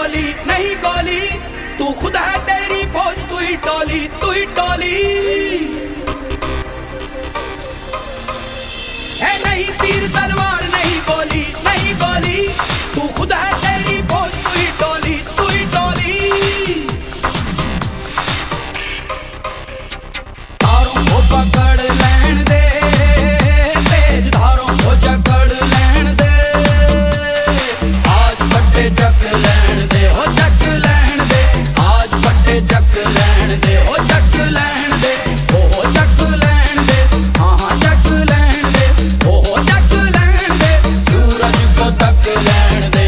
गोली नहीं गोली, तू खुद है तेरी फौज, तू ही टोली, तू ही टोली। है नहीं तीर तलवार नहीं गोली नहीं गोली, तू खुद है तेरी फौज, तू ही टोली, तू ही टोली। धारों को पकड़ लैन दे, तेज धारों को जकड़ लैन दे, आज फटे चक लैन दे, हो चक लैन दे, आज फटे चक लैन दे, हो चक लैन दे, हो चक लैन दे, हाँ हाँ चक लैन दे, हो चक लैन दे, सूरज को तक लैन दे।